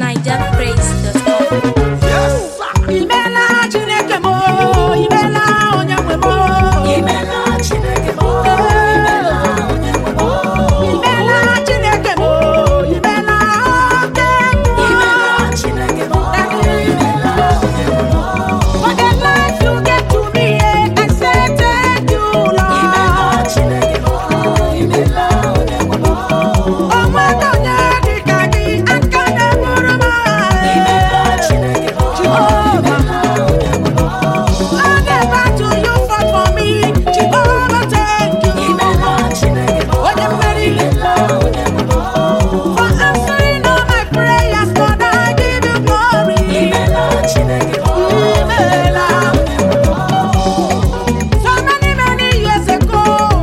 NigerPraise.com. Yes, sir. Imela Chineke mo, imela onye nwe mo. Imela Chineke mo, imela onye nwe mo. Imela Chineke mo, imela oke mo. Imela Chineke mo, imela onye nwe mo. For the life you gave to me, I say thank you, Lord. Imela Chineke mo, imela onye nwe mo. Ọnwa onye dị ka gị, aka na-eburu m agha. Imela Chineke mo, Jehovah, I never do you fought for me. Jehovah, thank you. imela Chineke mo, Onye mmeri. imela onye nwe mo. For answering all my prayers, Lord, I give you glory. Imela Chineke mo, Imela. So many years ago,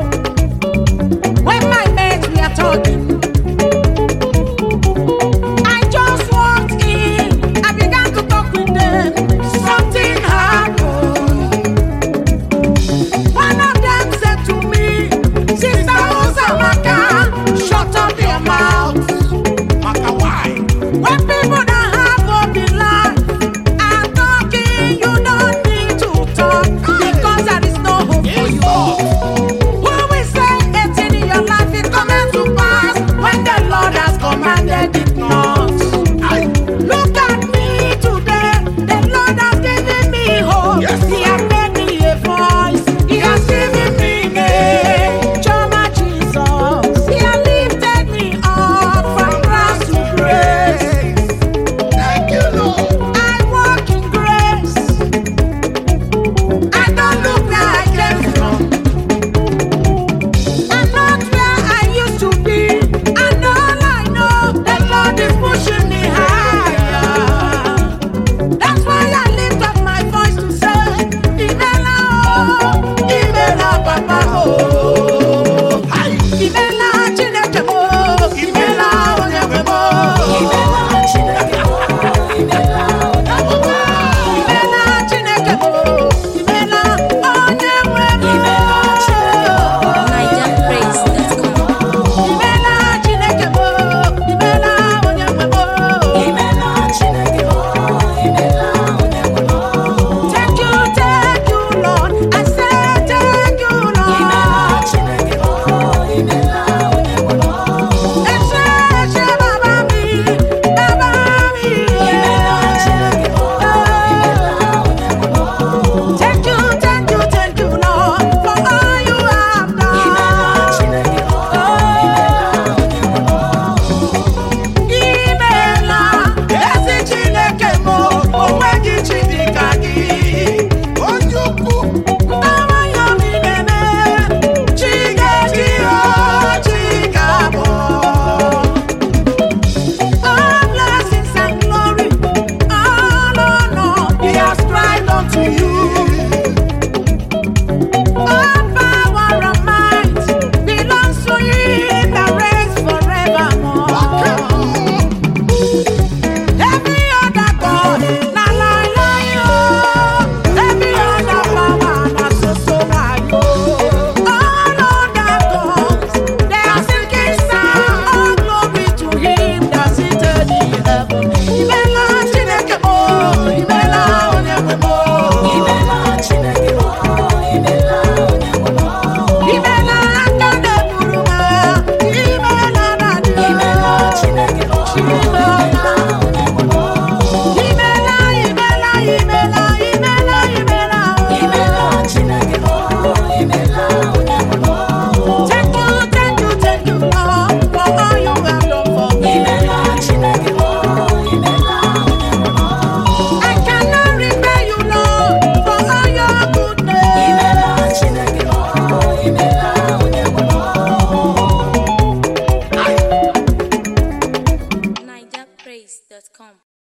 when my mates were talking, I just walked in, I began to talk with them. Something happened. One of them said to me, Sister Osamaka, shut up your mouth. Maka why? When people that have hope in life are talking, you don't need to talk because there is no hope for Yes, you. Lord. Who will say anything in your life is coming to pass when the Lord has commanded it not? Aye. Look at me today. The Lord has given me hope. Yes. He has made me a voice. He has given me name. Jehovah Jesus. He has lifted me up from grass to grace. Thank you, Lord. I walk in grace. I don't look where I came from. I'm not where I used to be. And all I know, the Lord is pushing me higher. That's why I lift up my voice to say, Imela oh, Imela Papa oh. Aye. Imela Chineke mo, Imela onye nwe mo. Imela Chineke mo, imela onye nwe mo. Imela Chineke mo, Imela onye nwe mo. Imela Chineke mo, NigerPraise.com. Imela Chineke mo, Imela onye nwe mo. imela Chineke mo, imela onye nwe mo. Thank you, Lord. I say thank you, Imela Lord. Chineke mo, imela onye nwe mo. Eshe baba mi, Imela Chineke mo, imela onye nwe mo. Thank you, Lord, for all you have Imela done. Chineke mo, imela onye nwe mo. Imela, ezi Chineke mo, onweghị chi dị ka gị. Onye ukwu. Ndọrọndọrọ na-eme, chi ga-eji chi ga-abụ. All blessings and glory, all honor, He has cried unto you. All power and might belongs to Him that reigns forevermore. Every other God, na lie lie oh. Every other power, na so lie oh. All other gods, they are sinking sand. All glory to Him that sitteth in heaven. Imela Chineke mo, Imela onye nwe mo. Imela Chineke mo, imela onye nwe mo. Imela aka na-eburu m agha. Imela na dị. Imela Chineke mo, Imela